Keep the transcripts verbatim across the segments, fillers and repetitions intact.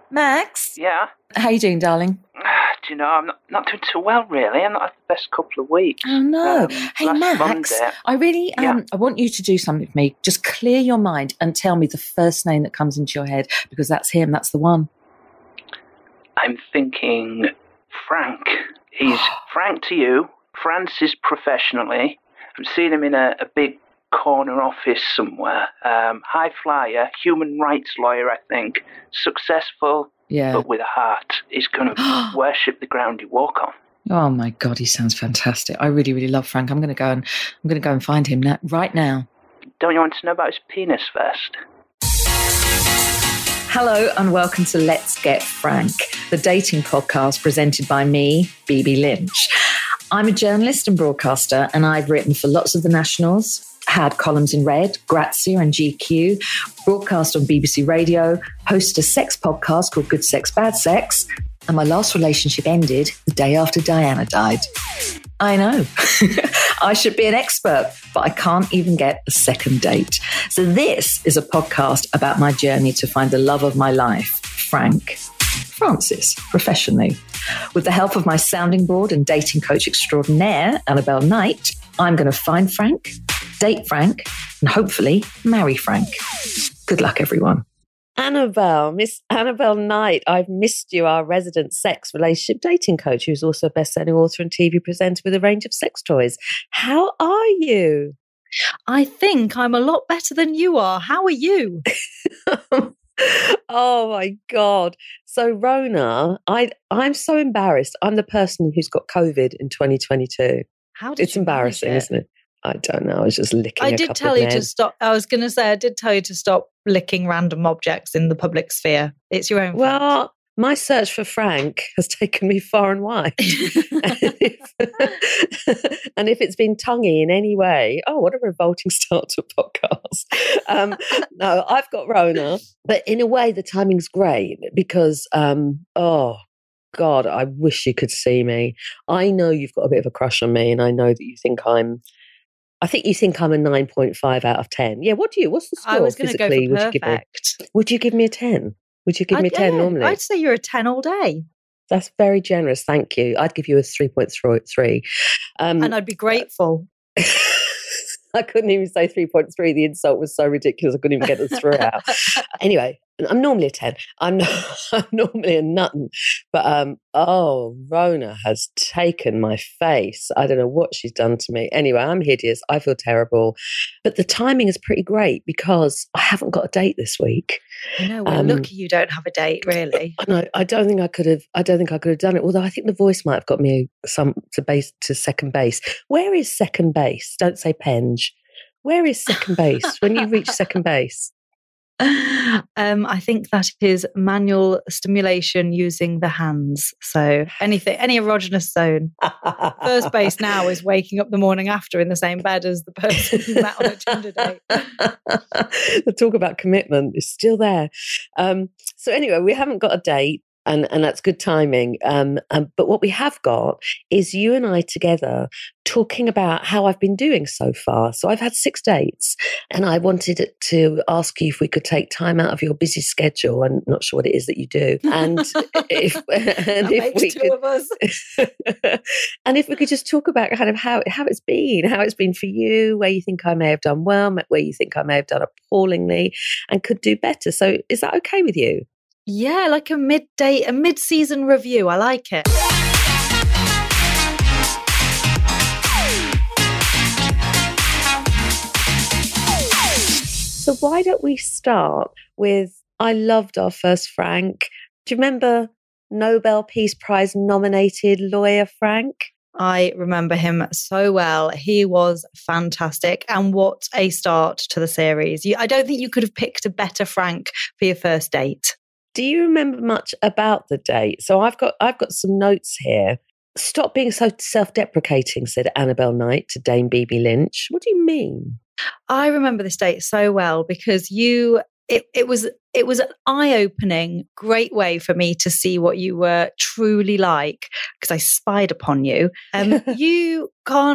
Max? Yeah? How you doing, darling? Do you know, I'm not, not doing too well, really. I'm not had the best couple of weeks. Oh, no. Um, hey, last Max, Monday, I really, um, Yeah. I want you to do something for me. Just clear your mind and tell me the first name that comes into your head, because that's him, that's the one. I'm thinking Frank. He's Frank to you, Francis professionally. I'm seeing him in a, a big corner office somewhere. Um, high flyer, human rights lawyer, I think. Successful, Yeah. but with a heart. He's going to worship the ground you walk on. Oh, my God, he sounds fantastic. I really, really love Frank. I'm going to go and I'm going to go and find him now, right now. Don't you want to know about his penis first? Hello and welcome to Let's Get Frank, the dating podcast presented by me, B B Lynch. I'm a journalist and broadcaster, and I've written for lots of the nationals, had columns in Red, Grazia and G Q, broadcast on B B C Radio, hosted a sex podcast called Good Sex, Bad Sex, and my last relationship ended the day after Diana died. I know. I should be an expert, but I can't even get a second date. So this is a podcast about my journey to find the love of my life, Frank. Francis, professionally. With the help of my sounding board and dating coach extraordinaire, Annabelle Knight, I'm going to find Frank, date Frank, and hopefully marry Frank. Good luck, everyone. Annabelle, Miss Annabelle Knight, I've missed you, our resident sex relationship dating coach, who's also a best-selling author and T V presenter with a range of sex toys. How are you? I think I'm a lot better than you are. How are you? Oh my God. So Rona, I, I'm so embarrassed. I'm the person who's got COVID in twenty twenty-two. How did It's you embarrassing, manage it? isn't it? I don't know. I was just licking I a did couple tell of you men. to stop. I was going to say, I did tell you to stop licking random objects in the public sphere. It's your own fault. Well, my search for Frank has taken me far and wide. and, if, and if it's been tonguey in any way, oh, what a revolting start to a podcast. Um, no, I've got Rona, but in a way, the timing's great because, um, oh, God, I wish you could see me. I know you've got a bit of a crush on me, and I know that you think I'm I think you think I'm a nine point five out of ten. Yeah, what do you? What's the score I was going to go physically? for Would you give me? perfect. Would you give me a ten? Would you give me a I'd- ten yeah, normally? I'd say you're a ten all day. That's very generous. Thank you. I'd give you a three point three. Um, And I'd be grateful. I couldn't even say three point three. The insult was so ridiculous. I couldn't even get the three out. Anyway, I'm normally a ten. I'm, not, I'm normally a nutten. But, um, oh, Rona has taken my face. I don't know what she's done to me. Anyway, I'm hideous. I feel terrible. But the timing is pretty great because I haven't got a date this week. I know, we're Um, lucky you don't have a date, really. I know. I don't think I could have. I don't think I could have done it. Although I think the voice might have got me some to base to second base. Where is second base? Don't say Penge. Where is second base when you reach second base? Um, I think that is manual stimulation using the hands. So anything, any erogenous zone. First base now is waking up the morning after in the same bed as the person you met on a Tinder date. The talk about commitment is still there. Um, so anyway, we haven't got a date. And, and that's good timing. Um, um, but what we have got is you and I together talking about how I've been doing so far. So I've had six dates, and I wanted to ask you if we could take time out of your busy schedule. I'm not sure what it is that you do. And if, and That if makes we two could, of us. and if we could just talk about kind of how, how it's been, how it's been for you, where you think I may have done well, where you think I may have done appallingly and could do better. So is that okay with you? Yeah, like a mid-day, a mid-season review. I like it. So why don't we start with, I loved our first Frank. Do you remember Nobel Peace Prize nominated lawyer Frank? I remember him so well. He was fantastic. And what a start to the series. You, I don't think you could have picked a better Frank for your first date. Do you remember much about the date? So I've got I've got some notes here. Stop being so self-deprecating, said Annabelle Knight to Dame B B Lynch. What do you mean? I remember this date so well because you it, it was it was an eye-opening, great way for me to see what you were truly like because I spied upon you. Um, you can't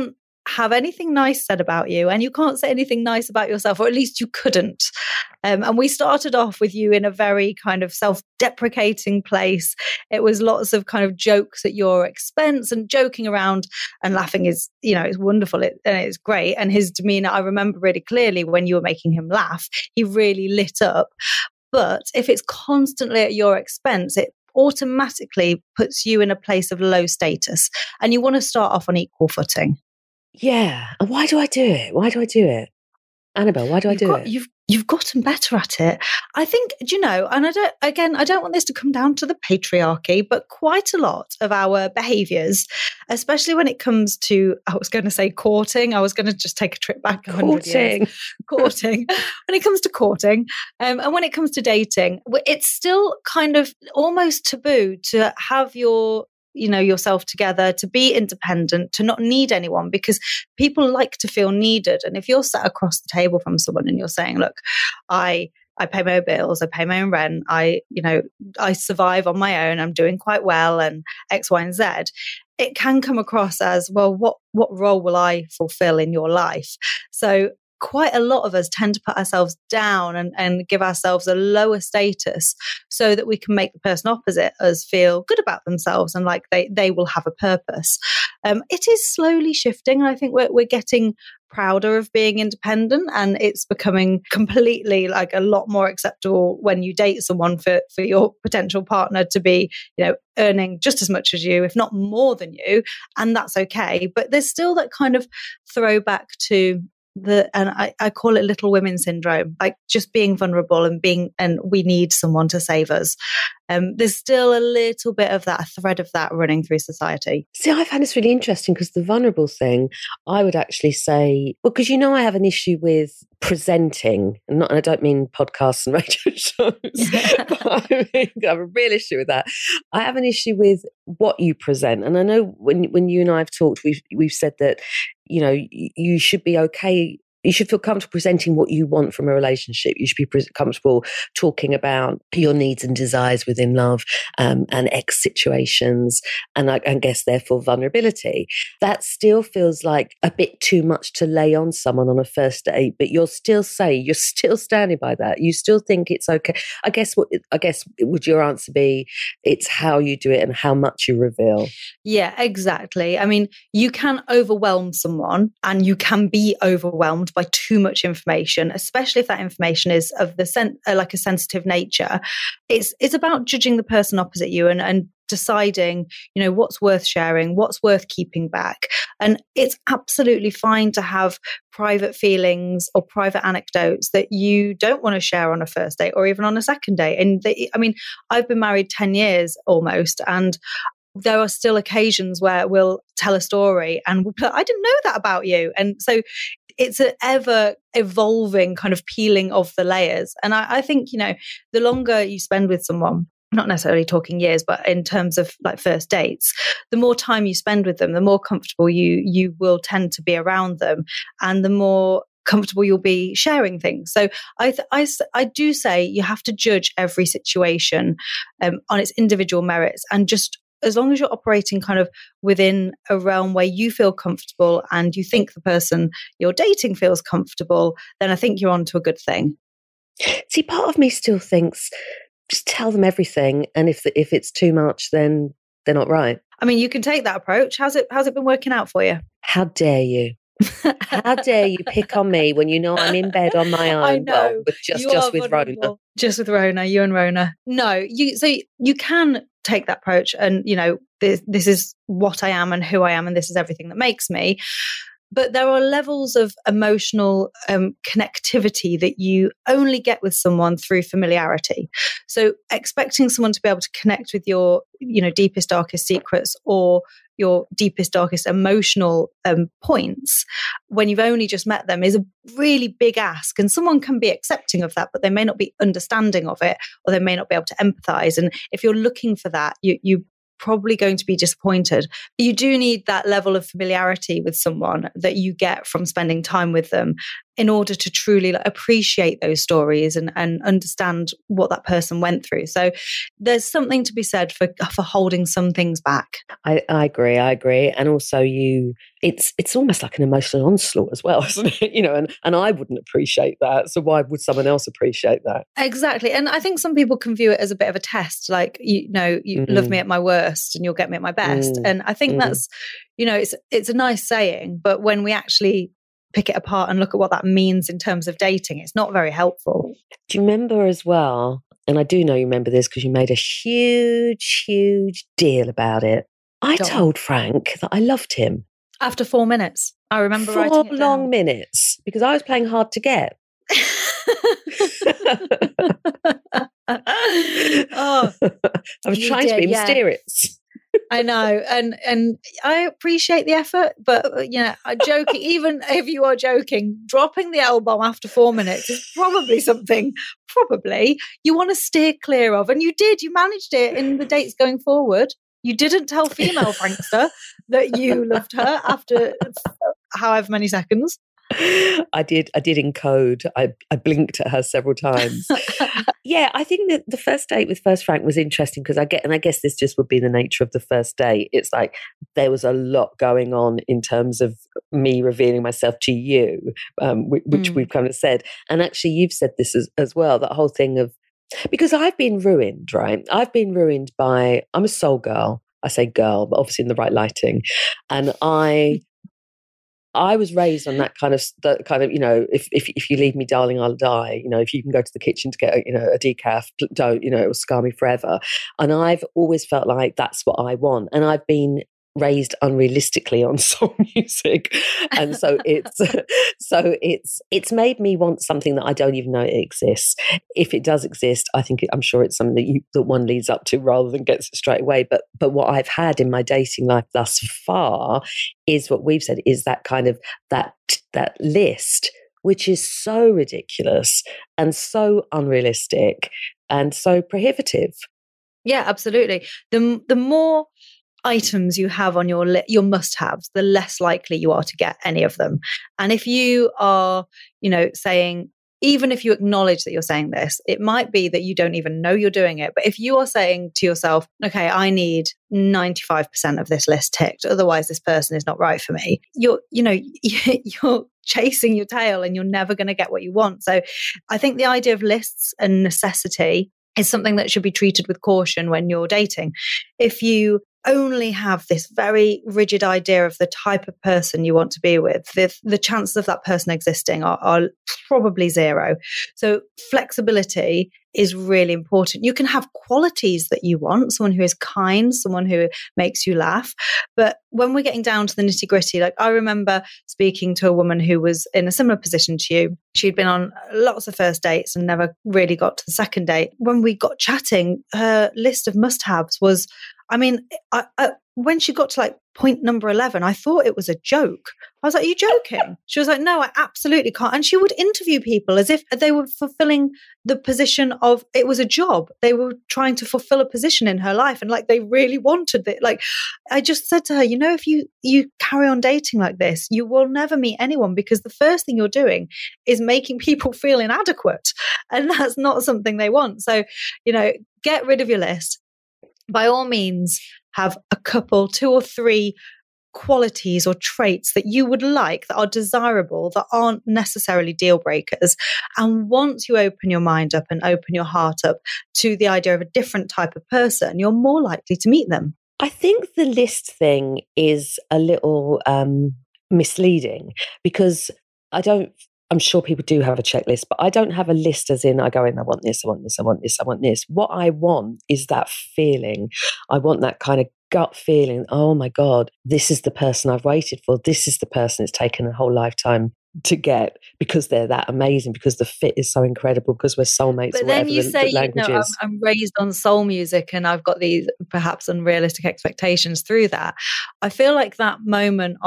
have anything nice said about you, and you can't say anything nice about yourself, or at least you couldn't. Um, and we started off with you in a very kind of self-deprecating place. It was lots of kind of jokes at your expense, and joking around and laughing is, you know, it's wonderful it, and it's great. And his demeanor, I remember really clearly when you were making him laugh, he really lit up. But if it's constantly at your expense, it automatically puts you in a place of low status, and you want to start off on equal footing. Yeah. And why do I do it? Why do I do it? Annabelle, why do I you've do got, it? You've you've gotten better at it. I think, do you know, and I don't, again, I don't want this to come down to the patriarchy, but quite a lot of our behaviours, especially when it comes to, I was going to say courting, I was going to just take a trip back a hundred years. Courting. When it comes to courting, um, and when it comes to dating, it's still kind of almost taboo to have your you know, yourself together, to be independent, to not need anyone, because people like to feel needed. And if you're sat across the table from someone and you're saying, look, I, I pay my own bills, I pay my own rent, I, you know, I survive on my own, I'm doing quite well, and X, Y, and Z, it can come across as, well, what, what role will I fulfill in your life? So quite a lot of us tend to put ourselves down and, and give ourselves a lower status so that we can make the person opposite us feel good about themselves and like they, they will have a purpose. Um, it is slowly shifting, and I think we're, we're getting prouder of being independent, and it's becoming completely like a lot more acceptable when you date someone for, for your potential partner to be, you know, earning just as much as you, if not more than you, and that's okay. But there's still that kind of throwback to the, and I, I call it little women syndrome, like just being vulnerable and being, and we need someone to save us. Um, there's still a little bit of that, a thread of that running through society. See, I find this really interesting because the vulnerable thing, I would actually say, well, because you know, I have an issue with presenting, and, not, and I don't mean podcasts and radio shows, but I, mean, I have a real issue with that. I have an issue with what you present. And I know when when you and I have talked, we've, we've said that, you know, you, you should be okay. You should feel comfortable presenting what you want from a relationship. You should be pre- comfortable talking about your needs and desires within love, um, and ex situations, and I, I guess therefore vulnerability. That still feels like a bit too much to lay on someone on a first date, but you're still saying, you're still standing by that. You still think it's okay. I guess what I guess would your answer be? It's how you do it and how much you reveal. Yeah, exactly. I mean, you can overwhelm someone, and you can be overwhelmed by too much information, especially if that information is of the sen- uh, like a sensitive nature. It's it's about judging the person opposite you and, and deciding, you know, what's worth sharing, what's worth keeping back. And it's absolutely fine to have private feelings or private anecdotes that you don't want to share on a first date or even on a second date. And they, I mean, I've been married ten years almost, and there are still occasions where we'll tell a story and we'll put, I didn't know that about you. And so it's an ever evolving kind of peeling of the layers. And I, I think, you know, the longer you spend with someone, not necessarily talking years, but in terms of like first dates, the more time you spend with them, the more comfortable you you will tend to be around them, and the more comfortable you'll be sharing things. So I, th- I, I do say you have to judge every situation um, on its individual merits, and just as long as you're operating kind of within a realm where you feel comfortable and you think the person you're dating feels comfortable, then I think you're onto a good thing. See, part of me still thinks, just tell them everything, and if the, if it's too much, then they're not right. I mean, you can take that approach. How's it how's it been working out for you? How dare you? How dare you pick on me when you know I'm in bed on my own? I know. Well, but just just with vulnerable. Rona. Just with Rona, you and Rona. No, you so you can take that approach, and you know, this this is what I am and who I am, and this is everything that makes me. But there are levels of emotional um, connectivity that you only get with someone through familiarity. So expecting someone to be able to connect with your, you know, deepest, darkest secrets or your deepest, darkest emotional um, points when you've only just met them is a really big ask. And someone can be accepting of that, but they may not be understanding of it, or they may not be able to empathize. And if you're looking for that, you you probably going to be disappointed. You do need that level of familiarity with someone that you get from spending time with them. in order to truly like, appreciate those stories and, and understand what that person went through. So there's something to be said for for holding some things back. I, I agree, I agree. And also you, it's it's almost like an emotional onslaught as well, isn't it? You know, and, and I wouldn't appreciate that. So why would someone else appreciate that? Exactly. And I think some people can view it as a bit of a test, like, you know, you mm. love me at my worst and you'll get me at my best. Mm. And I think mm. that's, you know, it's it's a nice saying, but when we actually pick it apart and look at what that means in terms of dating, it's not very helpful. Do you remember as well, and I do know you remember this because you made a huge, huge deal about it. I Don't. told Frank that I loved him. After four minutes. I remember four writing it long down. minutes because I was playing hard to get. oh, I was trying did, to be yeah. mysterious. I know, and and I appreciate the effort, but you know, joking. Even if you are joking, dropping the L bomb after four minutes is probably something probably you want to steer clear of, and you did. You managed it in the dates going forward. You didn't tell female Frankster that you loved her after however many seconds. I did. I did encode. I, I blinked at her several times. Yeah, I think that the first date with First Frank was interesting because I get, and I guess this just would be the nature of the first date. It's like there was a lot going on in terms of me revealing myself to you, um, which, which mm. we've kind of said. And actually, you've said this as, as well. That whole thing of because I've been ruined, right? I've been ruined by. I'm a soul girl. I say girl, but obviously in the right lighting, and I. I was raised on that kind of, that kind of, you know, if, if if you leave me, darling, I'll die. You know, if you can go to the kitchen to get, a, you know, a decaf, don't, you know, it will scar me forever. And I've always felt like that's what I want. And I've been raised unrealistically on soul music, and so it's so it's it's made me want something that I don't even know it exists. If it does exist, I think it, I'm sure it's something that you that one leads up to rather than gets it straight away. But but what I've had in my dating life thus far is what we've said is that kind of that that list, which is so ridiculous and so unrealistic and so prohibitive. Yeah, absolutely. The the more items you have on your li- your must-haves, the less likely you are to get any of them. And if you are, you know, saying, even if you acknowledge that you're saying this, it might be that you don't even know you're doing it. But if you are saying to yourself, okay, I need ninety-five percent of this list ticked, otherwise this person is not right for me, you're, you know, you're chasing your tail and you're never going to get what you want. So I think the idea of lists and necessity is something that should be treated with caution when you're dating. If you only have this very rigid idea of the type of person you want to be with, the, the chances of that person existing are, are probably zero. So flexibility is really important. You can have qualities that you want, someone who is kind, someone who makes you laugh. But when we're getting down to the nitty gritty, like I remember speaking to a woman who was in a similar position to you. She'd been on lots of first dates and never really got to the second date. When we got chatting, her list of must-haves was, I mean, I, I, when she got to like point number eleven, I thought it was a joke. I was like, are you joking? She was like, no, I absolutely can't. And she would interview people as if they were fulfilling the position of, it was a job. They were trying to fulfill a position in her life. And like, they really wanted it. Like, I just said to her, you know, if you, you carry on dating like this, you will never meet anyone, because the first thing you're doing is making people feel inadequate. And that's not something they want. So, you know, get rid of your list. By all means, have a couple, two or three qualities or traits that you would like, that are desirable, that aren't necessarily deal breakers. And once you open your mind up and open your heart up to the idea of a different type of person, you're more likely to meet them. I think the list thing is a little um, misleading, because I don't I'm sure people do have a checklist, but I don't have a list as in I go in, I want this, I want this, I want this, I want this. What I want is that feeling. I want that kind of gut feeling. Oh my God, this is the person I've waited for. This is the person it's taken a whole lifetime to get, because they're that amazing, because the fit is so incredible, because we're soulmates. But or then you the, say, the language you know, is. I'm, I'm raised on soul music and I've got these perhaps unrealistic expectations through that. I feel like that moment of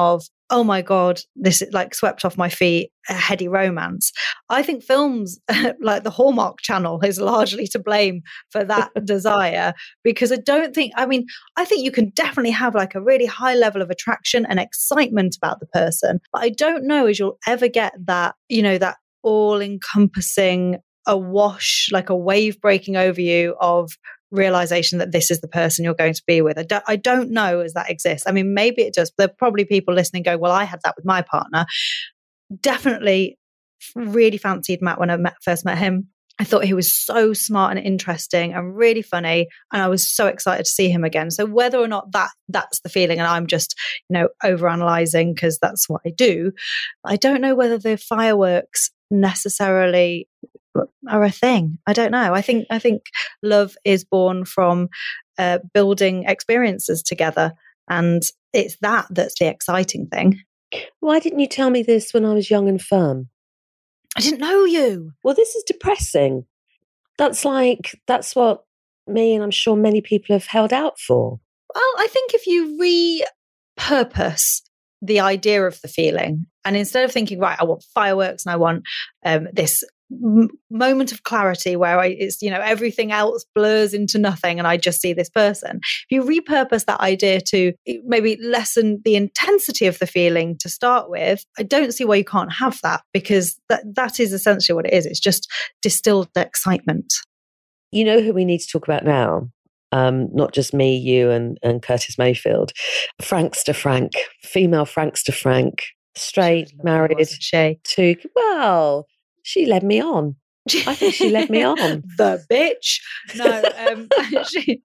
oh my God, this is like swept off my feet, a heady romance. I think films like the Hallmark Channel is largely to blame for that desire, because I don't think, I mean, I think you can definitely have like a really high level of attraction and excitement about the person. But I don't know as you'll ever get that, you know, that all encompassing, a wash, like a wave breaking over you of realization that this is the person you're going to be with. I don't, I don't know as that exists. I mean, maybe it does. There are probably people listening go, well, I had that with my partner. Definitely really fancied Matt when I met, first met him. I thought he was so smart and interesting and really funny. And I was so excited to see him again. So whether or not that that's the feeling, and I'm just, you know, overanalyzing because that's what I do, I don't know whether the fireworks necessarily are a thing. I don't know. I think I think love is born from uh, building experiences together, and it's that that's the exciting thing. Why didn't you tell me this when I was young and firm? I didn't know you. Well, this is depressing. That's like, that's what me and I'm sure many people have held out for. Well, I think if you repurpose the idea of the feeling, and instead of thinking, right, I want fireworks and I want um, this m- moment of clarity where I, it's, you know, everything else blurs into nothing and I just see this person. If you repurpose that idea to maybe lessen the intensity of the feeling to start with, I don't see why you can't have that, because that, that is essentially what it is. It's just distilled excitement. You know who we need to talk about now? Um, not just me, you, and, and Curtis Mayfield. Frankster Frank, female Frankster Frank, straight, married, she? to, well, she led me on. I think she led me on. The bitch. No, um, she,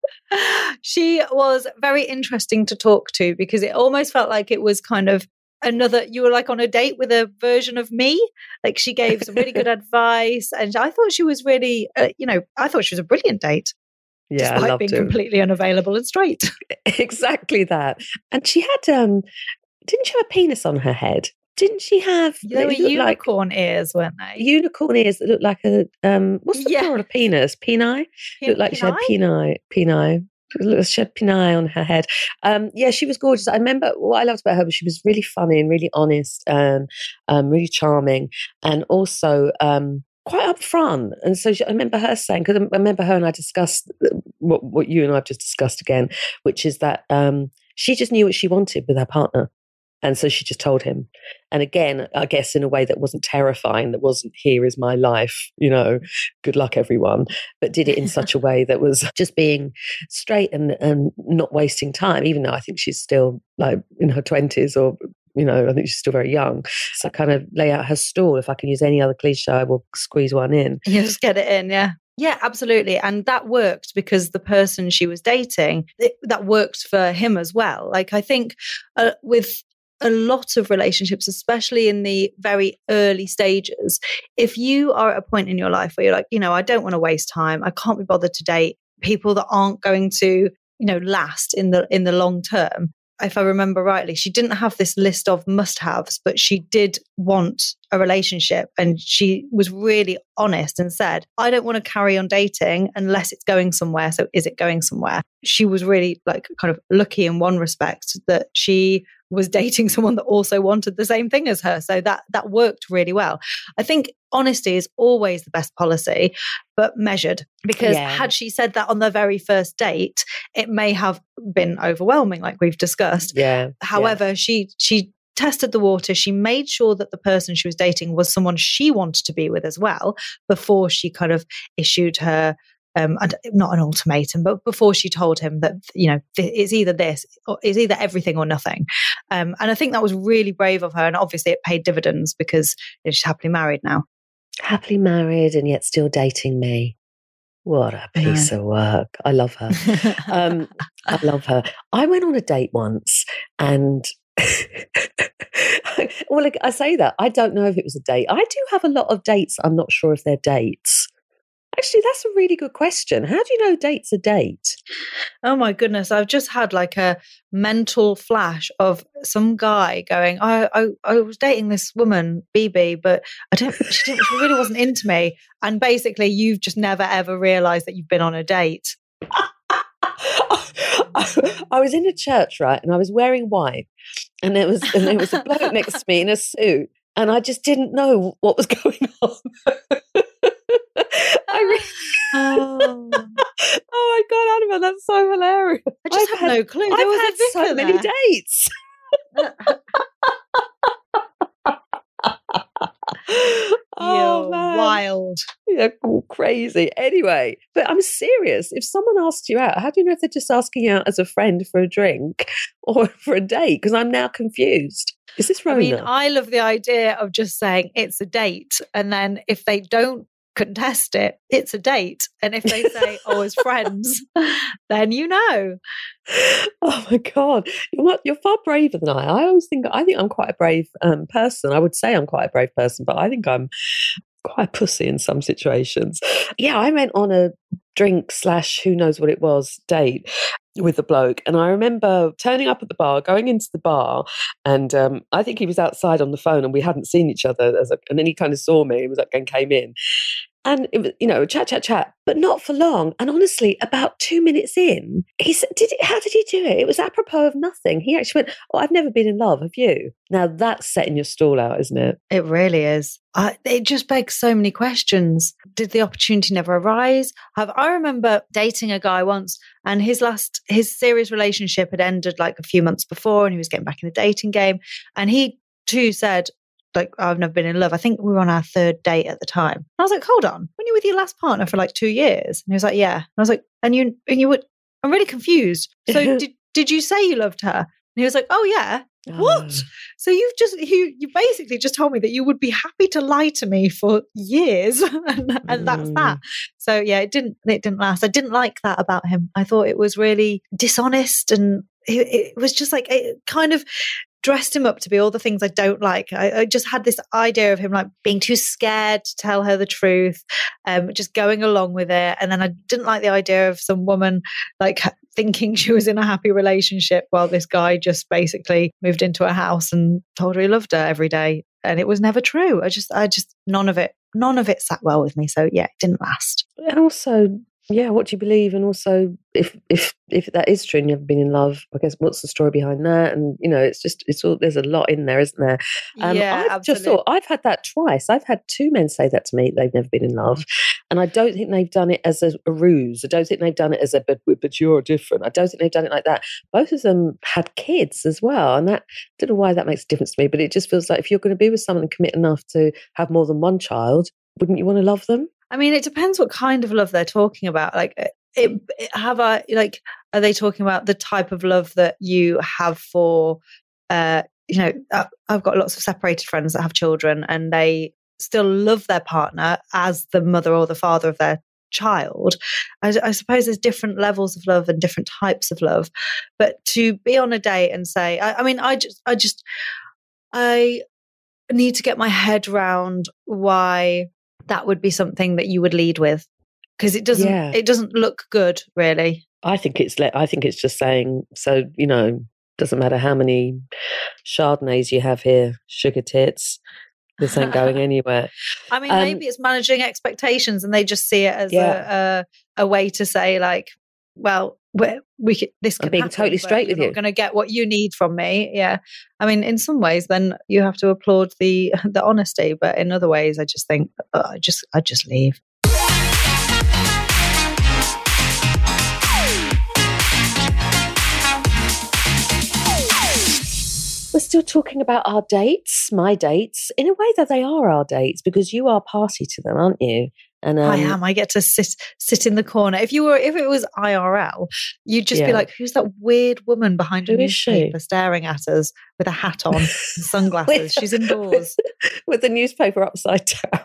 she was very interesting to talk to, because it almost felt like it was kind of another, you were like on a date with a version of me. Like she gave some really good advice, and I thought she was really, uh, you know, I thought she was a brilliant date. Yeah, despite I loved being it. completely unavailable and straight. Exactly that. And she had, um, didn't she have a penis on her head? Didn't she have? They were unicorn like, ears, weren't they? Unicorn ears that looked like a, um, what's the yeah. plural of penis? Peni? Pen- looked like peni? she had peni. Peni. She had peni on her head. Um, yeah, she was gorgeous. I remember what I loved about her was she was really funny and really honest and um, really charming, and also um, quite upfront. And so she, I remember her saying, because I remember her and I discussed what, what you and I have just discussed again, which is that um, she just knew what she wanted with her partner. And so she just told him. And again, I guess in a way that wasn't terrifying, that wasn't, here is my life, you know, good luck everyone, but did it in such a way that was just being straight and, and not wasting time, even though I think she's still like in her twenties, or, you know, I think she's still very young. So kind of lay out her stall. If I can use any other cliche, I will squeeze one in. You just get it in, yeah. Yeah, absolutely. And that worked because the person she was dating, it, that worked for him as well. Like I think uh, with a lot of relationships, especially in the very early stages, if you are at a point in your life where you're like, you know, I don't want to waste time, I can't be bothered to date people that aren't going to, you know, last in the in the long term. If I remember rightly, she didn't have this list of must-haves, but she did want a relationship, and she was really honest and said, I don't want to carry on dating unless it's going somewhere. So is it going somewhere? She was really like kind of lucky in one respect that she was dating someone that also wanted the same thing as her. So that that worked really well. I think honesty is always the best policy, but measured. Because yeah. had she said that on the very first date, it may have been overwhelming, like we've discussed. Yeah. However, yeah. she she tested the water. She made sure that the person she was dating was someone she wanted to be with as well, before she kind of issued her Um, and not an ultimatum, but before she told him that, you know, it's either this, or it's either everything or nothing. Um, and I think that was really brave of her. And obviously it paid dividends, because she's happily married now. Happily married and yet still dating me. What a piece of work. I love her. um, I love her. I went on a date once, and well, like, I say that, I don't know if it was a date. I do have a lot of dates. I'm not sure if they're dates. Actually, that's a really good question. How do you know date's a date? Oh my goodness. I've just had like a mental flash of some guy going, I I, I was dating this woman, B B, but I don't, she, didn't, she really wasn't into me. And basically you've just never ever realised that you've been on a date. I, I was in a church, right, and I was wearing white, and there was and there was a bloke next to me in a suit, and I just didn't know what was going on. I really... oh. oh my God, Annabelle, that's so hilarious. I just I've had, had no clue. I've There was had a vicar so many there. dates. oh You're man. wild. Yeah, crazy. Anyway, but I'm serious. If someone asks you out, how do you know if they're just asking you out as a friend for a drink or for a date? Because I'm now confused. Is this Rona? I mean, I love the idea of just saying it's a date, and then if they don't contest it, it's a date. And if they say, oh, as friends, then you know. Oh my God. You're, you're far braver than I. I always think, I think I'm quite a brave um, person. I would say I'm quite a brave person, but I think I'm quite a pussy in some situations. Yeah, I went on a drink slash who knows what it was date with the bloke, and I remember turning up at the bar, going into the bar, and um, I think he was outside on the phone, and we hadn't seen each other, as a, and then he kind of saw me, he was like, and came in, and it was, you know, chat, chat, chat, but not for long. And honestly, about two minutes in, he said, "Did it, how did he do it? It was apropos of nothing." He actually went, "Oh, I've never been in love. Have you?" Now that's setting your stall out, isn't it? It really is. I, it just begs so many questions. Did the opportunity never arise? Have I remember dating a guy once, and his last, his serious relationship had ended like a few months before, and he was getting back in the dating game. And he too said, like, I've never been in love. I think we were on our third date at the time. And I was like, hold on, when you were with your last partner for like two years? And he was like, yeah. And I was like, and you, and you were, I'm really confused. So did, did you say you loved her? And he was like, oh yeah. Oh. What? So you've just, you, you basically just told me that you would be happy to lie to me for years. and, and that's Mm. that. So yeah, it didn't, it didn't last. I didn't like that about him. I thought it was really dishonest, and it, it was just like, it kind of dressed him up to be all the things I don't like. I, I just had this idea of him like being too scared to tell her the truth, um, just going along with it. And then I didn't like the idea of some woman like thinking she was in a happy relationship while this guy just basically moved into a house and told her he loved her every day. And it was never true. I just, I just, none of it, none of it sat well with me. So yeah, it didn't last. And also, yeah, what do you believe? And also, if if if that is true and you haven't been in love, I guess what's the story behind that? And you know, it's just it's all there's a lot in there, isn't there? Um, yeah, I've absolutely. just thought I've had that twice. I've had two men say that to me. They've never been in love, and I don't think they've done it as a, a ruse. I don't think they've done it as a but but you're different. I don't think they've done it like that. Both of them had kids as well, and that I don't know why that makes a difference to me. But it just feels like if you're going to be with someone and commit enough to have more than one child, wouldn't you want to love them? I mean, it depends what kind of love they're talking about. Like, it, it, have I like? Are they talking about the type of love that you have for? Uh, you know, I've got lots of separated friends that have children, and they still love their partner as the mother or the father of their child. I, I suppose there's different levels of love and different types of love. But to be on a date and say, I, I mean, I just, I just, I need to get my head around why that would be something that you would lead with, because it doesn't Yeah. it doesn't look good, really. I think it's le- I think it's just saying, so you know, doesn't matter how many Chardonnays you have here, sugar tits, this ain't going anywhere. I mean, Um, maybe it's managing expectations, and they just see it as Yeah. a, a a way to say, like, well, we're, we could, this I'm can being happen, totally but straight you're with not you. going to get what you need from me. Yeah, I mean, in some ways, then you have to applaud the the honesty, but in other ways, I just think, oh, I just I just leave. We're still talking about our dates, my dates, in a way that they are our dates, because you are party to them, aren't you? And um, I am. I get to sit sit in the corner. If you were, if it was I R L, you'd just be Yeah. like, "Who's that weird woman behind a Who is she? newspaper staring at us with a hat on, and sunglasses? She's indoors." with the newspaper upside down,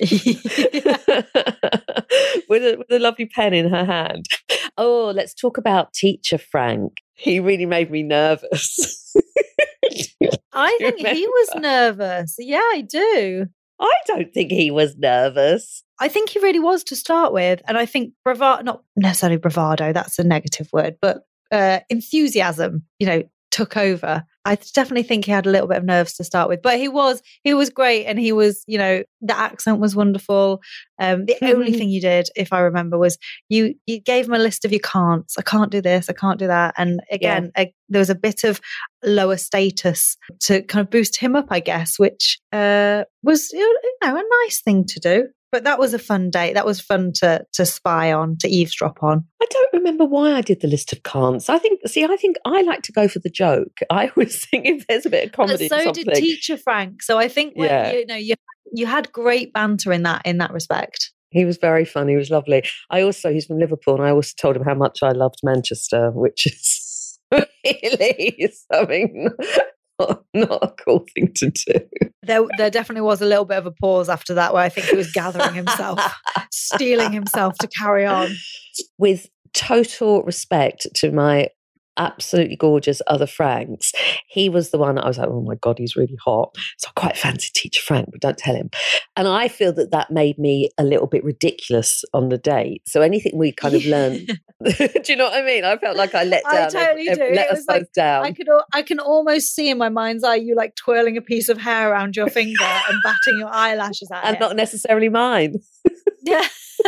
with a, with a lovely pen in her hand. Oh, let's talk about Teacher Frank. He really made me nervous. I Do you think he was nervous. Yeah, I do. I don't think he was nervous. I think he really was to start with, and I think bravado, not necessarily bravado, that's a negative word, but uh, enthusiasm, you know, took over. I definitely think he had a little bit of nerves to start with, but he was he was great, and he was, you know, the accent was wonderful. Um, the only thing you did, if I remember, was you you gave him a list of your can'ts. I can't do this, I can't do that, and again, yeah. a, there was a bit of lower status to kind of boost him up, I guess, which uh, was, you know, a nice thing to do. But that was a fun date. That was fun to to spy on, to eavesdrop on. I don't remember why I did the list of can'ts. I think, see, I think I like to go for the joke. I always think if there's a bit of comedy, but so something. did Teacher Frank. So I think when, yeah. you know you you had great banter in that in that respect. He was very funny. He was lovely. I also, he's from Liverpool, and I also told him how much I loved Manchester, which is really something. Not a cool thing to do. There, there definitely was a little bit of a pause after that where I think he was gathering himself, steeling himself to carry on. With total respect to my absolutely gorgeous other Franks, he was the one that I was like, oh my God, he's really hot. So I quite fancy Teacher Frank, but don't tell him. And I feel that that made me a little bit ridiculous on the date. So anything we kind of learned, do you know what I mean? I felt like I let down. I totally every, do. Let it us was like, both down. I could, I can almost see in my mind's eye you like twirling a piece of hair around your finger and batting your eyelashes at and it. Not necessarily mine. Yeah.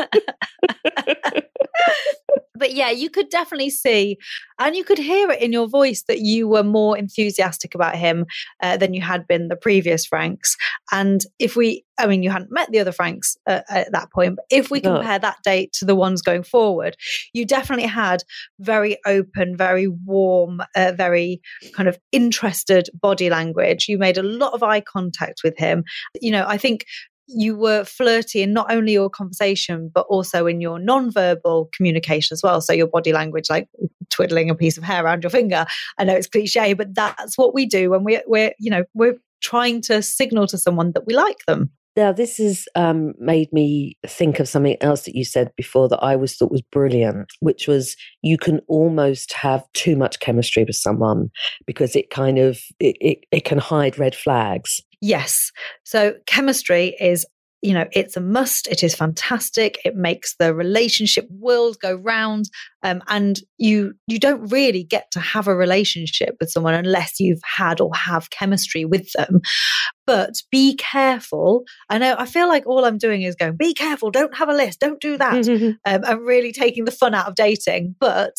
But yeah, you could definitely see, and you could hear it in your voice that you were more enthusiastic about him uh, than you had been the previous Franks. And if we, I mean, you hadn't met the other Franks uh, at that point, but if we no. compare that date to the ones going forward, you definitely had very open, very warm, uh, very kind of interested body language. You made a lot of eye contact with him. You know, I think you were flirty in not only your conversation, but also in your non-verbal communication as well. So your body language, like twiddling a piece of hair around your finger. I know it's cliche, but that's what we do when we're, we're you know, we're trying to signal to someone that we like them. Now, this has um, made me think of something else that you said before that I always thought was brilliant, which was you can almost have too much chemistry with someone because it kind of, it, it, it can hide red flags. Yes. So chemistry is, you know, it's a must. It is fantastic. It makes the relationship world go round. Um, and you you don't really get to have a relationship with someone unless you've had or have chemistry with them. But be careful. I know, I feel like all I'm doing is going, be careful, don't have a list, don't do that. um, I'm really taking the fun out of dating. But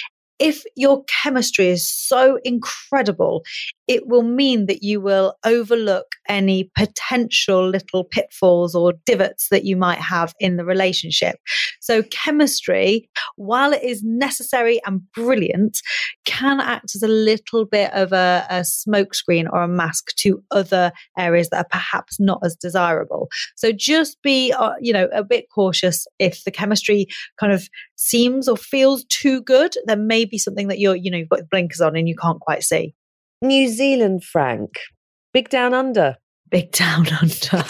if your chemistry is so incredible, it will mean that you will overlook any potential little pitfalls or divots that you might have in the relationship. So chemistry, while it is necessary and brilliant, can act as a little bit of a, a smokescreen or a mask to other areas that are perhaps not as desirable. So just be, uh, you know, a bit cautious. If the chemistry kind of seems or feels too good, there may be something that you're, you know, you've got blinkers on and you can't quite see. New Zealand Frank, Big Down Under. Big Down Under.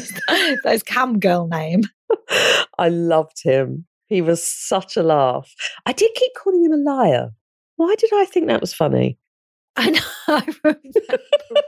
That's Cam Girl name. I loved him. He was such a laugh. I did keep calling him a liar. Why did I think that was funny? I know. I remember.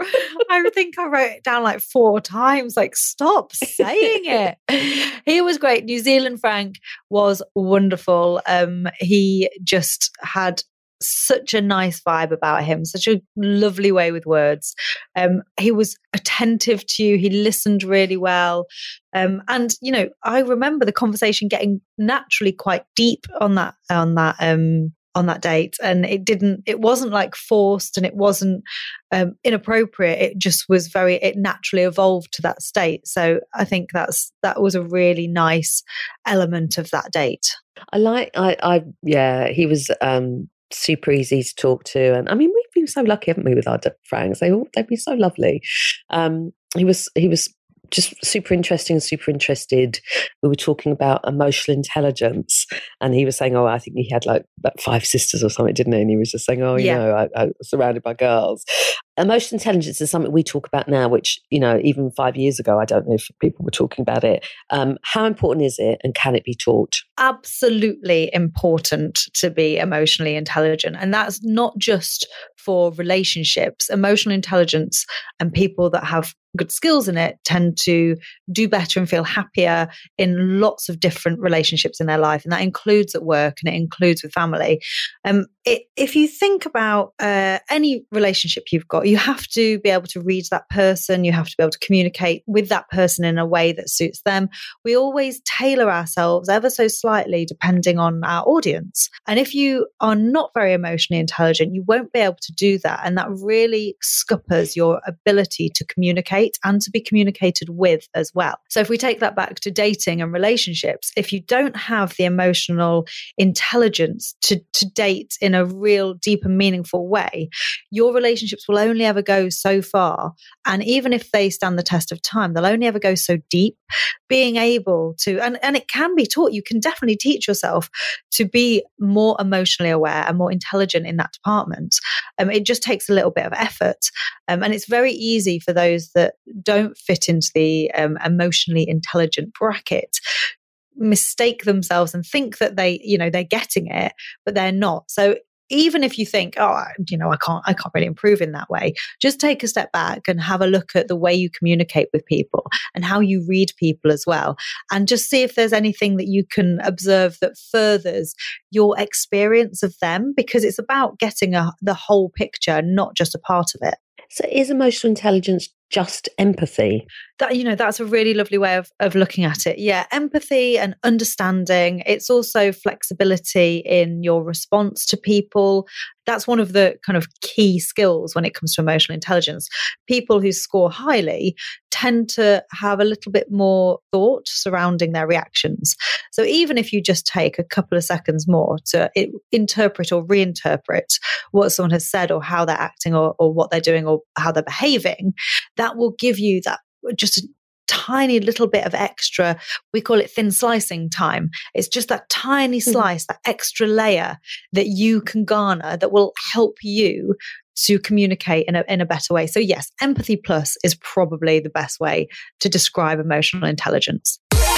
I think I wrote it down like four times. Like, stop saying it. He was great. New Zealand Frank was wonderful. Um, he just had such a nice vibe about him, such a lovely way with words. Um, he was attentive to you. He listened really well. Um, and, you know, I remember the conversation getting naturally quite deep on that, on that, um, on that date. And it didn't, it wasn't like forced and it wasn't um, inappropriate. It just was very, it naturally evolved to that state. So I think that's, that was a really nice element of that date. I like, I, I, yeah, he was, um, super easy to talk to, and I mean we've been so lucky, haven't we, with our Franks? They all they've been so lovely. Um, he was he was just super interesting and super interested. We were talking about emotional intelligence, and he was saying, "Oh, I think he had like about five sisters or something, didn't he?" And he was just saying, "Oh, you yeah. know, I, I was surrounded by girls." Emotional intelligence is something we talk about now, which, you know, even five years ago, I don't know if people were talking about it. Um, how important is it, and can it be taught? Absolutely important to be emotionally intelligent. And that's not just for relationships. Emotional intelligence and people that have good skills in it tend to do better and feel happier in lots of different relationships in their life. And that includes at work and it includes with family. Um, it, if you think about uh, any relationship you've got, you have to be able to read that person. You have to be able to communicate with that person in a way that suits them. We always tailor ourselves ever so slightly depending on our audience. And if you are not very emotionally intelligent, you won't be able to do that. And that really scuppers your ability to communicate and to be communicated with as well. So if we take that back to dating and relationships, if you don't have the emotional intelligence to, to date in a real deep and meaningful way, your relationships will only ever go so far. And even if they stand the test of time, they'll only ever go so deep. Being able to, and, and it can be taught, you can definitely teach yourself to be more emotionally aware and more intelligent in that department. Um, it just takes a little bit of effort. Um, and it's very easy for those that don't fit into the um, emotionally intelligent bracket mistake themselves and think that they, you know, they're getting it, but they're not. So even if you think, oh, you know, I can't, I can't really improve in that way, just take a step back and have a look at the way you communicate with people and how you read people as well. And just see if there's anything that you can observe that furthers your experience of them, because it's about getting a, the whole picture, not just a part of it. So is emotional intelligence just empathy? That, you know, that's a really lovely way of, of looking at it. Yeah, empathy and understanding. It's also flexibility in your response to people. That's one of the kind of key skills when it comes to emotional intelligence. People who score highly tend to have a little bit more thought surrounding their reactions. So even if you just take a couple of seconds more to it, interpret or reinterpret what someone has said or how they're acting or, or what they're doing or how they're behaving, that will give you that just a tiny little bit of extra, we call it thin slicing time. It's just that tiny slice, mm-hmm. that extra layer that you can garner that will help you to communicate in a, in a better way. So yes, empathy plus is probably the best way to describe emotional intelligence.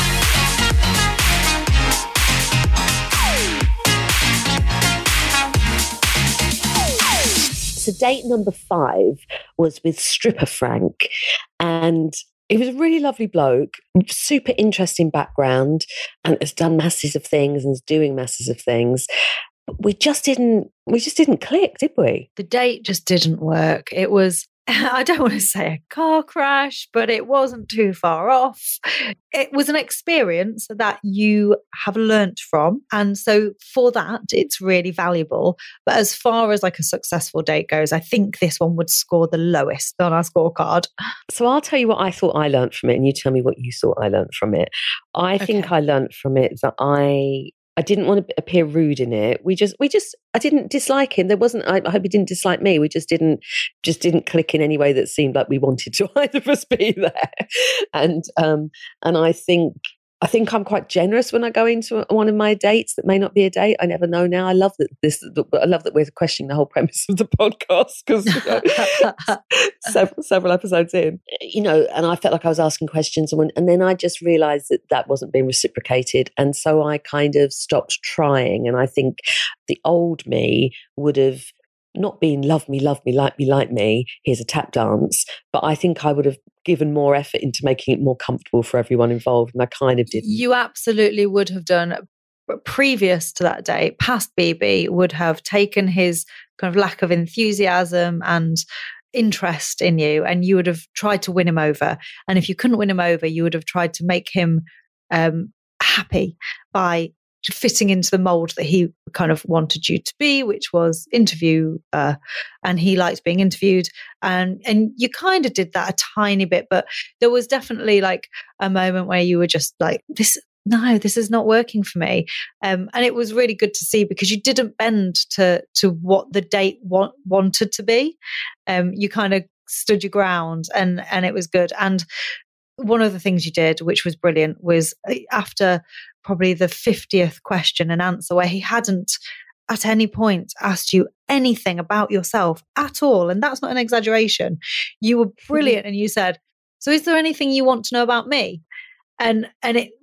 So date number five was with Stripper Frank, and he was a really lovely bloke, super interesting background, and has done masses of things and is doing masses of things. But we just didn't, we just didn't click, did we? The date just didn't work. It was, I don't want to say a car crash, but it wasn't too far off. It was an experience that you have learnt from. And so for that, it's really valuable. But as far as like a successful date goes, I think this one would score the lowest on our scorecard. So I'll tell you what I thought I learnt from it, and you tell me what you thought I learnt from it. I Okay. think I learnt from it that I... I didn't want to appear rude in it. We just, we just, I didn't dislike him. There wasn't, I, I hope he didn't dislike me. We just didn't, just didn't click in any way that seemed like we wanted to either of us be there. And, um, and I think, I think I'm quite generous when I go into one of my dates that may not be a date. I never know now. I love that this, I love that we're questioning the whole premise of the podcast because you know, several, several episodes in, you know, and I felt like I was asking questions and, when, and then I just realized that that wasn't being reciprocated. And so I kind of stopped trying. And I think the old me would have not been love me, love me, like me, like me, here's a tap dance. But I think I would have given more effort into making it more comfortable for everyone involved. And I kind of didn't. You absolutely would have done. Previous to that date, past B B would have taken his kind of lack of enthusiasm and interest in you, and you would have tried to win him over. And if you couldn't win him over, you would have tried to make him um, happy by fitting into the mold that he kind of wanted you to be, which was interview, uh, and he liked being interviewed. And and you kind of did that a tiny bit, but there was definitely like a moment where you were just like, this, no, this is not working for me. Um, and it was really good to see because you didn't bend to to what the date wa- wanted to be. Um, you kind of stood your ground, and and it was good. And one of the things you did, which was brilliant, was after probably the fiftieth question and answer where he hadn't at any point asked you anything about yourself at all. And that's not an exaggeration. You were brilliant. And you said, so is there anything you want to know about me? And, and it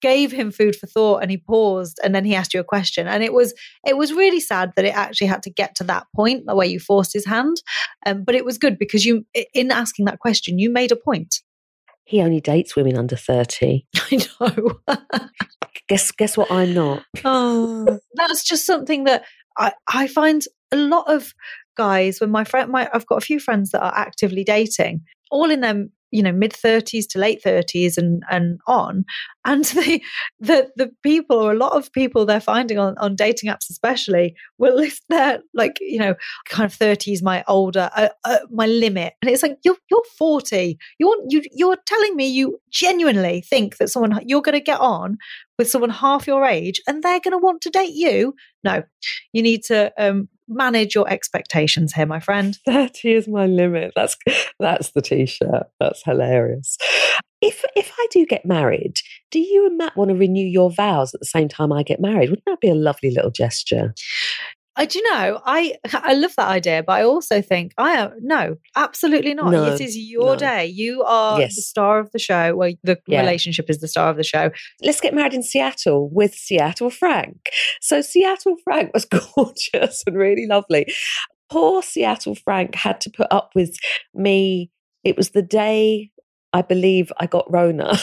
gave him food for thought, and he paused, and then he asked you a question. And it was it was really sad that it actually had to get to that point where you forced his hand. Um, but it was good because you, in asking that question, you made a point. He only dates women under thirty. I know. guess guess what I'm not. Oh, that's just something that I, I find a lot of guys, when my friend, my I've got a few friends that are actively dating, all in them, you know, mid thirties to late thirties and and on, and the the the people, or a lot of people they're finding on, on dating apps especially, will list their, like, you know, kind of thirties, my older, uh, uh, my limit, and it's like, you're you're forty, you want you you're telling me you genuinely think that someone you're going to get on with someone half your age and they're going to want to date you? No, you need to um, manage your expectations here, my friend. thirty is my limit. That's that's the t-shirt. That's hilarious. If if I do get married, do you and Matt want to renew your vows at the same time I get married? Wouldn't that be a lovely little gesture? I do you know, I I love that idea, but I also think I am no, absolutely not. No, it is your no. day. You are Yes. the star of the show. Well, the Yeah. relationship is the star of the show. Let's get married in Seattle with Seattle Frank. So Seattle Frank was gorgeous and really lovely. Poor Seattle Frank had to put up with me. It was the day, I believe, I got Rona.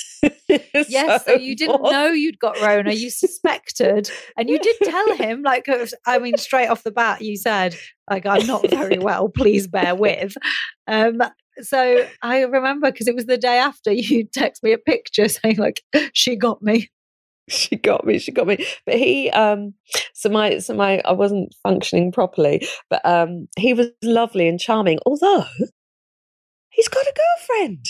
Yes, so, so you didn't know you'd got Rona. You suspected, and you did tell him. Like, I mean, straight off the bat, you said, "Like, I'm not very well. Please bear with." Um, so I remember, because it was the day after, you text me a picture saying, "Like, she got me." She got me. She got me. But he, um, so my, so my, I wasn't functioning properly. But um, he was lovely and charming. Although he's got a girlfriend.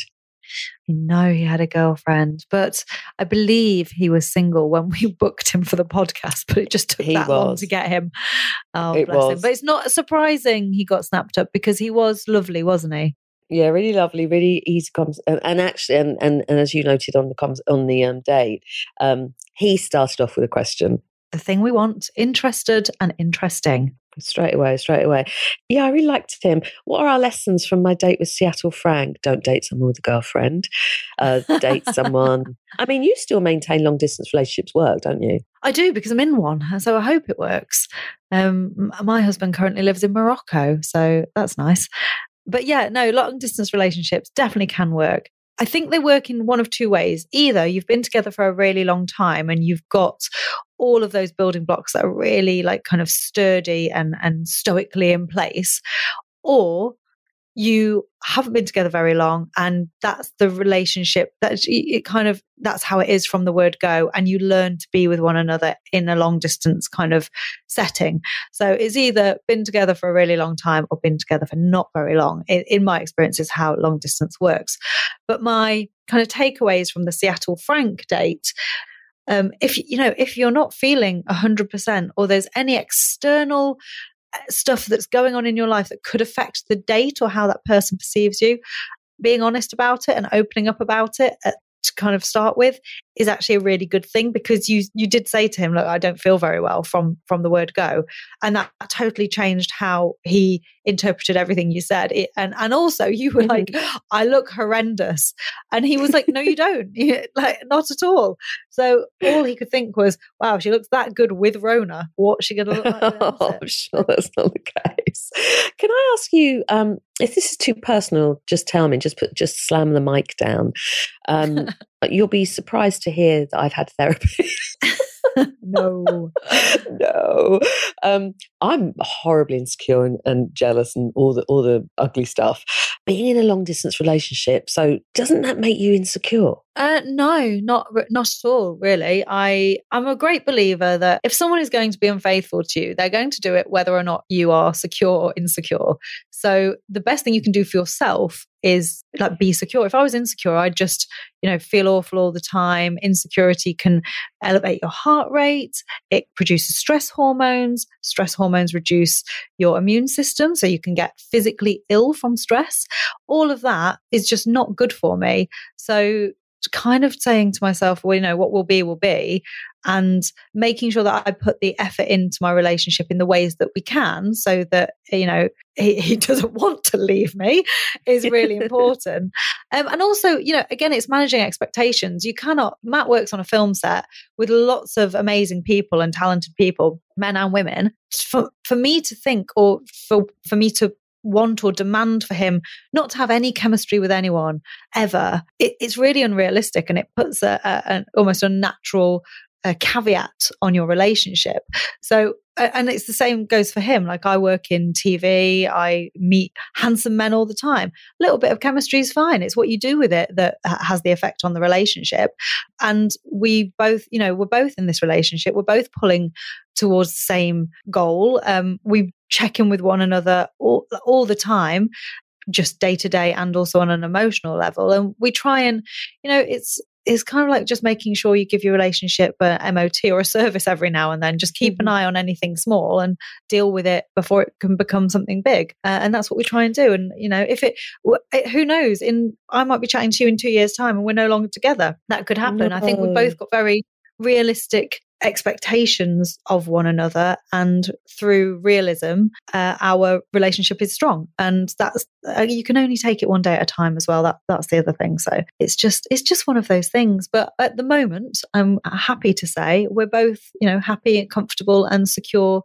No, he had a girlfriend, but I believe he was single when we booked him for the podcast, but it just took He that long was. to get him. Oh, It bless him. was. But it's not surprising he got snapped up, because he was lovely, wasn't he? Yeah, really lovely, really easy comms, and, and actually, and, and and as you noted on the comms on the um, date, um, he started off with a question The thing we want, interested and interesting. straight away, straight away. Yeah, I really liked him. What are our lessons from my date with Seattle Frank? Don't date someone with a girlfriend. Uh, date someone. I mean, you still maintain long distance relationships work, don't you? I do, because I'm in one, so I hope it works. Um, m- my husband currently lives in Morocco, so that's nice. But yeah, no, long distance relationships definitely can work. I think they work in one of two ways. Either you've been together for a really long time and you've got all of those building blocks that are really like kind of sturdy and, and stoically in place, or you haven't been together very long and that's the relationship that it kind of, that's how it is from the word go, and you learn to be with one another in a long distance kind of setting. So it's either been together for a really long time or been together for not very long. In, in my experience is how long distance works. But my kind of takeaways from the Seattle Frank date, um, if you know, if you're not feeling a hundred percent, or there's any external stuff that's going on in your life that could affect the date or how that person perceives you, being honest about it and opening up about it at, to kind of start with is actually a really good thing, because you you did say to him, look, I don't feel very well from from the word go, and that, that totally changed how he interpreted everything you said. It, and and also you were like, I look horrendous, and he was like, no, you don't. Like, not at all. So all he could think was, wow, she looks that good with Rona, what's she gonna look like without Oh, it? I'm sure that's not the case. Can I ask you, um, if this is too personal, just tell me, just put, just slam the mic down. Um, you'll be surprised to hear that I've had therapy. No. No, um, I'm horribly insecure and, and jealous and all the all the ugly stuff. Being in a long distance relationship, so doesn't that make you insecure? Uh, no, not not at all, really. I, I'm a great believer that if someone is going to be unfaithful to you, they're going to do it whether or not you are secure or insecure. So the best thing you can do for yourself is like be secure. If I was insecure, I'd just, you know, feel awful all the time. Insecurity can elevate your heart rate. It produces stress hormones. Stress hormones reduce your immune system, so you can get physically ill from stress. All of that is just not good for me. So kind of saying to myself, well, you know, what will be, will be, and making sure that I put the effort into my relationship in the ways that we can, so that, you know, he, he doesn't want to leave me is really important. Um, and also, you know, again, it's managing expectations. You cannot, Matt works on a film set with lots of amazing people and talented people, men and women. For, for me to think, or for, for me to want or demand for him not to have any chemistry with anyone ever, it, it's really unrealistic, and it puts a, a, an almost unnatural a caveat on your relationship. So, and it's the same goes for him. Like, I work in T V, I meet handsome men all the time. A little bit of chemistry is fine. It's what you do with it that has the effect on the relationship. And we both, you know, we're both in this relationship. We're both pulling towards the same goal. Um, we check in with one another all, all the time, just day to day, and also on an emotional level. And we try and, you know, it's, It's kind of like just making sure you give your relationship a M O T or a service every now and then. Just keep an eye on anything small and deal with it before it can become something big. Uh, and that's what we try and do. And, you know, if it, it, who knows, in, I might be chatting to you in two years' time and we're no longer together. That could happen. No. I think we've both got very realistic expectations of one another, and through realism, uh, our relationship is strong. And that's, uh, you can only take it one day at a time as well. That that's the other thing. So it's just it's just one of those things. But at the moment, I'm happy to say we're both, you know, happy and comfortable and secure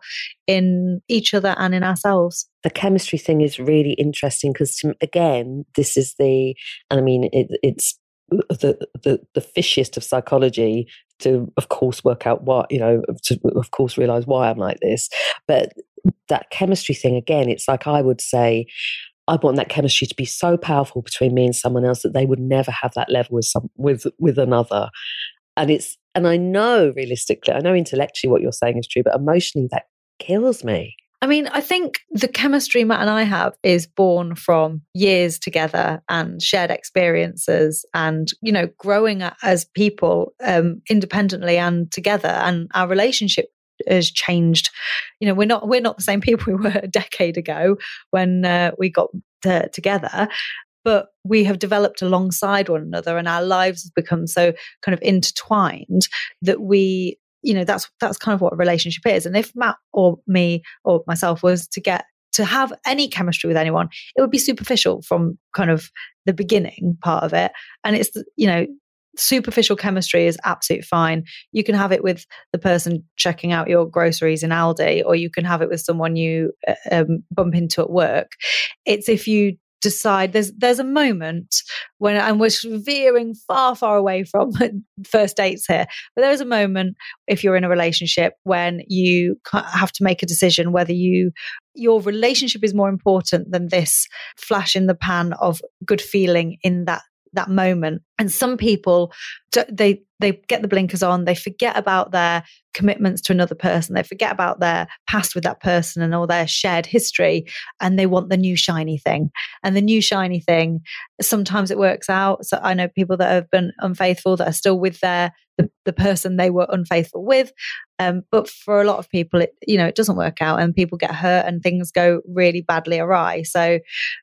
in each other and in ourselves. The chemistry thing is really interesting because, again, this is the, and I mean, it, it's the, the the fishiest of psychology to, of course, work out what, you know, to, of course, realize why I'm like this. But that chemistry thing, again, it's like I would say, I want that chemistry to be so powerful between me and someone else that they would never have that level with some with with another. And it's, and I know realistically, I know intellectually what you're saying is true, but emotionally that kills me. I mean, I think the chemistry Matt and I have is born from years together and shared experiences and, you know, growing as people um, independently and together. And our relationship has changed. You know, we're not we're not the same people we were a decade ago when uh, we got to, together. But we have developed alongside one another, and our lives have become so kind of intertwined that we, you know, that's that's kind of what a relationship is. And if Matt or me or myself was to get to have any chemistry with anyone, it would be superficial from kind of the beginning part of it. And it's, you know, superficial chemistry is absolutely fine. You can have it with the person checking out your groceries in Aldi, or you can have it with someone you um, bump into at work. It's if you decide there's there's a moment when, and we're veering far far away from first dates here, but there's a moment if you're in a relationship when you have to make a decision whether you your relationship is more important than this flash in the pan of good feeling in that that moment. And some people, they they get the blinkers on, they forget about their commitments to another person, they forget about their past with that person and all their shared history, and they want the new shiny thing. And the new shiny thing, sometimes it works out. So I know people that have been unfaithful that are still with their the, the person they were unfaithful with. Um, but for a lot of people, it, you know, it doesn't work out, and people get hurt and things go really badly awry. So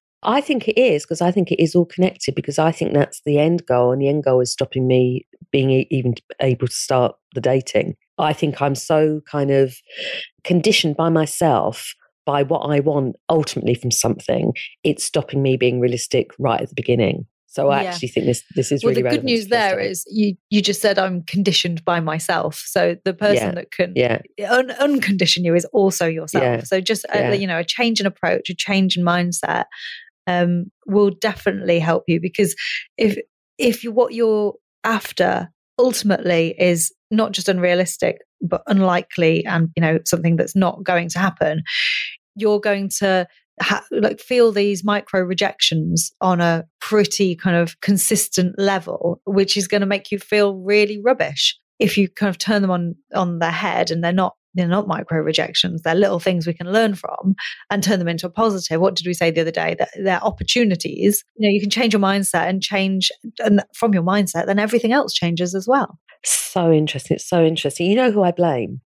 I think it is, because I think it is all connected, because I think that's the end goal, and the end goal is stopping me being even able to start the dating. I think I'm so kind of conditioned by myself, by what I want ultimately from something. It's stopping me being realistic right at the beginning. So I yeah. actually think this this is well, really relevant. Well, the good news there is you you just said I'm conditioned by myself. So the person yeah. that can yeah. un- uncondition you is also yourself. Yeah. So just yeah. a, you know, a change in approach, a change in mindset um, will definitely help you, because if if you what you're after ultimately is not just unrealistic but unlikely, and you know, something that's not going to happen, you're going to Ha- like feel these micro rejections on a pretty kind of consistent level, which is going to make you feel really rubbish. If you kind of turn them on on their head, and they're not they're not micro rejections, they're little things we can learn from and turn them into a positive. What did we say the other day? That they're opportunities. You know, you can change your mindset and change, and from your mindset, then everything else changes as well. So interesting. It's so interesting. You know who I blame?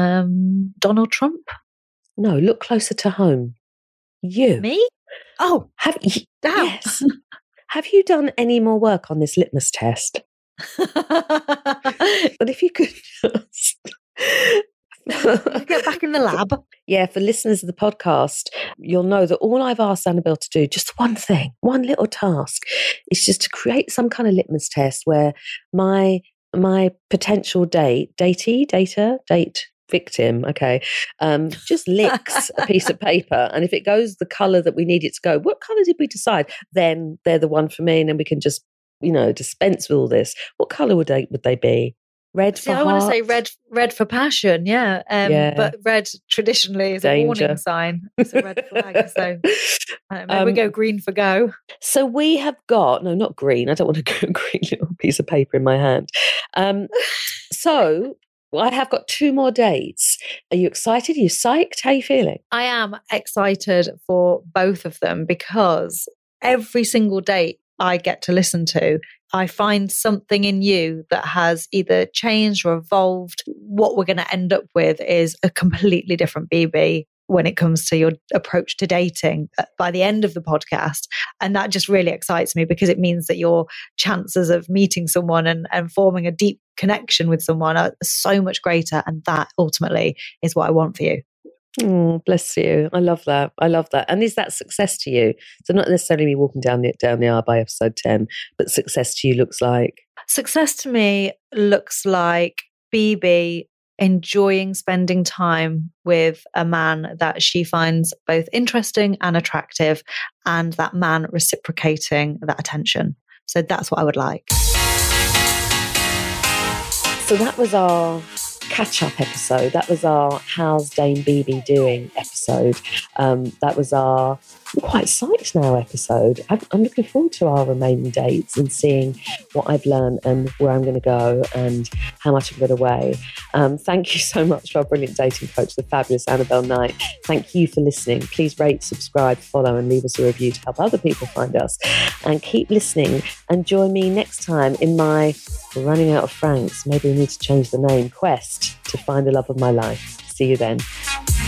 Um, Donald Trump. No, look closer to home. You. Me? Oh, have you, damn. Yes. Have you done any more work on this litmus test? But if you could just... Get back in the lab. Yeah, for listeners of the podcast, you'll know that all I've asked Annabelle to do, just one thing, one little task, is just to create some kind of litmus test where my my potential date, datee, data, date victim, okay, um, just licks a piece of paper, and if it goes the colour that we need it to go, what colour did we decide? Then they're the one for me, and then we can just, you know, dispense with all this. What colour would they would they be? Red See, for I want to say heart? red, red for passion, yeah. Um, Yeah. But red traditionally is a Danger. warning sign. It's a red flag. So uh, maybe we Um, go green for go. So we have got, no, not green. I don't want to go green little piece of paper in my hand. Um, so well, I have got two more dates. Are you excited? Are you psyched? How are you feeling? I am excited for both of them because every single date I get to listen to, I find something in you that has either changed or evolved. What we're going to end up with is a completely different B B when it comes to your approach to dating by the end of the podcast. And that just really excites me because it means that your chances of meeting someone and, and forming a deep connection with someone are so much greater. And that ultimately is what I want for you. Oh, bless you. I love that. I love that. And is that success to you? So not necessarily me walking down the, down the aisle by episode ten, but success to you looks like? Success to me looks like B B enjoying spending time with a man that she finds both interesting and attractive, and that man reciprocating that attention. So that's what I would like. So that was our catch-up episode. That was our How's Dame B B Doing episode. Um, that was our I'm quite psyched now episode. I'm, I'm looking forward to our remaining dates and seeing what I've learned and where I'm going to go and how much I'm going to weigh. Um, thank you so much to our brilliant dating coach, the fabulous Annabelle Knight. Thank you for listening. Please rate, subscribe, follow and leave us a review to help other people find us. And keep listening and join me next time in my running out of francs, maybe we need to change the name, quest to find the love of my life. See you then.